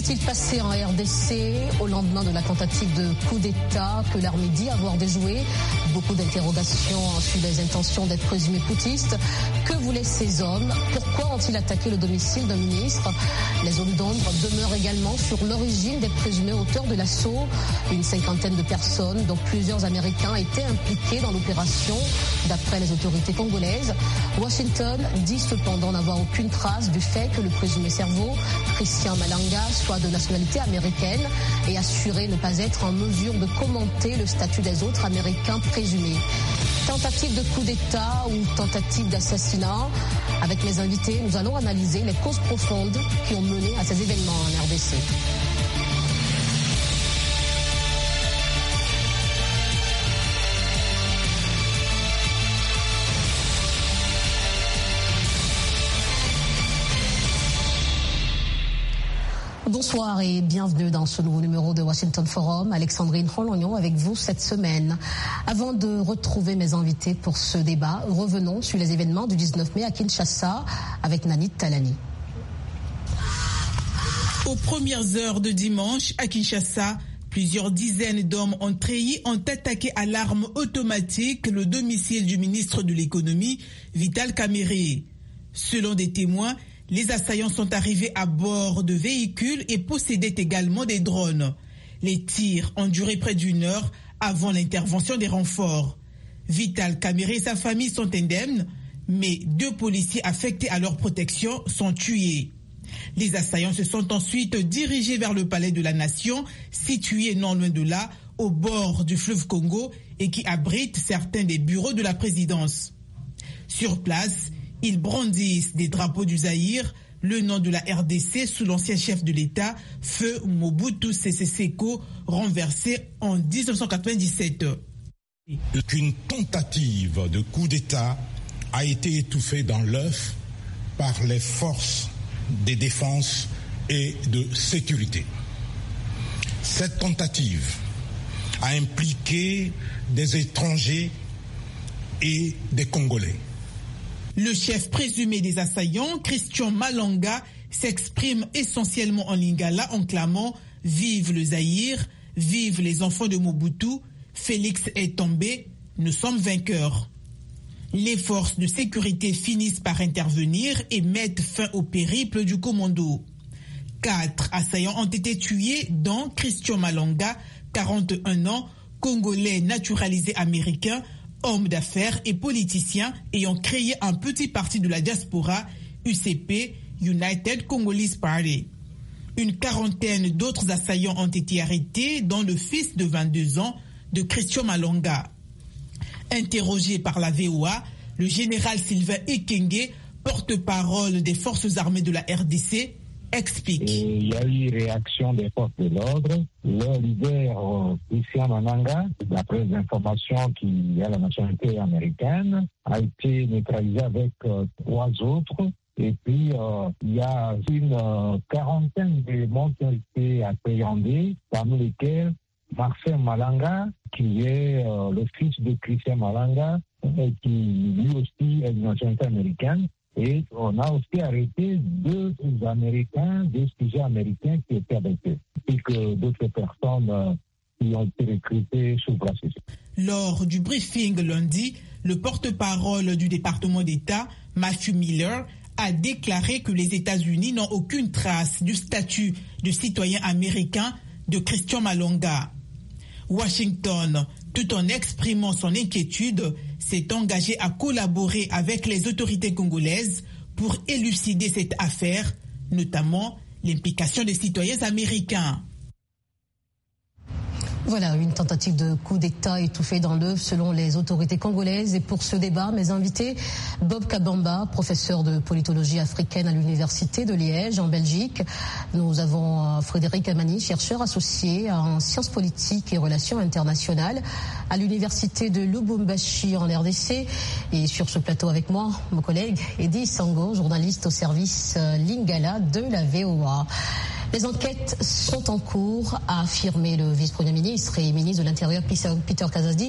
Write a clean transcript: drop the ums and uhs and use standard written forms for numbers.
s'est-il passé en RDC au lendemain de la tentative de coup d'État que l'armée dit avoir déjoué? Beaucoup d'interrogations sur les intentions d'être présumés poutistes. Que voulaient ces hommes? Pourquoi ont-ils attaqué le domicile d'un ministre? Les zones d'ombre demeurent également sur l'origine des présumés auteurs de l'assaut. Une cinquantaine de personnes, dont plusieurs Américains, étaient impliqués dans l'opération, d'après les autorités congolaises. Washington dit cependant n'avoir aucune trace du fait que le présumé cerveau, Christian Malanga, soit de nationalité américaine et assuré ne pas être en mesure de commenter le statut des autres Américains présumés. Tentative de coup d'État ou tentative d'assassinat? Avec mes invités, nous allons analyser les causes profondes qui ont mené à ces événements en RDC. Bonsoir et bienvenue dans ce nouveau numéro de Washington Forum. Alexandrine Rolognon avec vous cette semaine. Avant de retrouver mes invités pour ce débat, revenons sur les événements du 19 mai à Kinshasa avec Nanit Talani. Aux premières heures de dimanche à Kinshasa, plusieurs dizaines d'hommes ont attaqué à l'arme automatique le domicile du ministre de l'économie, Vital Kamerhe. Selon des témoins, les assaillants sont arrivés à bord de véhicules et possédaient également des drones. Les tirs ont duré près d'une heure avant l'intervention des renforts. Vital Kamerhe et sa famille sont indemnes, mais 2 policiers affectés à leur protection sont tués. Les assaillants se sont ensuite dirigés vers le palais de la Nation, situé non loin de là, au bord du fleuve Congo et qui abrite certains des bureaux de la présidence. Sur place, ils brandissent des drapeaux du Zaïre, le nom de la RDC sous l'ancien chef de l'État, Feu Mobutu Sese Seko, renversé en 1997. Qu'une tentative de coup d'État a été étouffée dans l'œuf par les forces de défense et de sécurité. Cette tentative a impliqué des étrangers et des Congolais. Le chef présumé des assaillants, Christian Malanga, s'exprime essentiellement en lingala en clamant « Vive le Zaïre, vive les enfants de Mobutu, Félix est tombé, nous sommes vainqueurs ». Les forces de sécurité finissent par intervenir et mettent fin au périple du commando. 4 assaillants ont été tués, dont Christian Malanga, 41 ans, congolais naturalisé américain, homme d'affaires et politicien ayant créé un petit parti de la diaspora, UCP, United Congolese Party. Une quarantaine d'autres assaillants ont été arrêtés, dont le fils de 22 ans de Christian Malanga. Interrogé par la VOA, le général Sylvain Ekenge, porte-parole des forces armées de la RDC, explique. Il y a eu réaction des forces de l'ordre. Le leader, Christian Malanga, d'après les informations qui a la nationalité américaine, a été neutralisé avec 3 autres. Et puis, il y a une quarantaine d'éléments qui ont été appréhendés, parmi lesquels Marcel Malanga, qui est le fils de Christian Malanga, et qui lui aussi est de nationalité américaine. Et on a aussi arrêté 2 Américains, 2 sujets américains qui étaient avec eux. Et que d'autres personnes qui ont été recrutées sous processus. Lors du briefing lundi, le porte-parole du département d'État, Matthew Miller, a déclaré que les États-Unis n'ont aucune trace du statut de citoyen américain de Christian Malanga. Washington, tout en exprimant son inquiétude, s'est engagé à collaborer avec les autorités congolaises pour élucider cette affaire, notamment l'implication des citoyens américains. Voilà, une tentative de coup d'État étouffée dans l'œuf selon les autorités congolaises. Et pour ce débat, mes invités, Bob Kabamba, professeur de politologie africaine à l'Université de Liège en Belgique. Nous avons Frédéric Amani, chercheur associé en sciences politiques et relations internationales à l'Université de Lubumbashi en RDC. Et sur ce plateau avec moi, mon collègue Eddy Sango, journaliste au service Lingala de la VOA. Les enquêtes sont en cours, a affirmé le vice-premier ministre et ministre de l'Intérieur Peter Kazadi,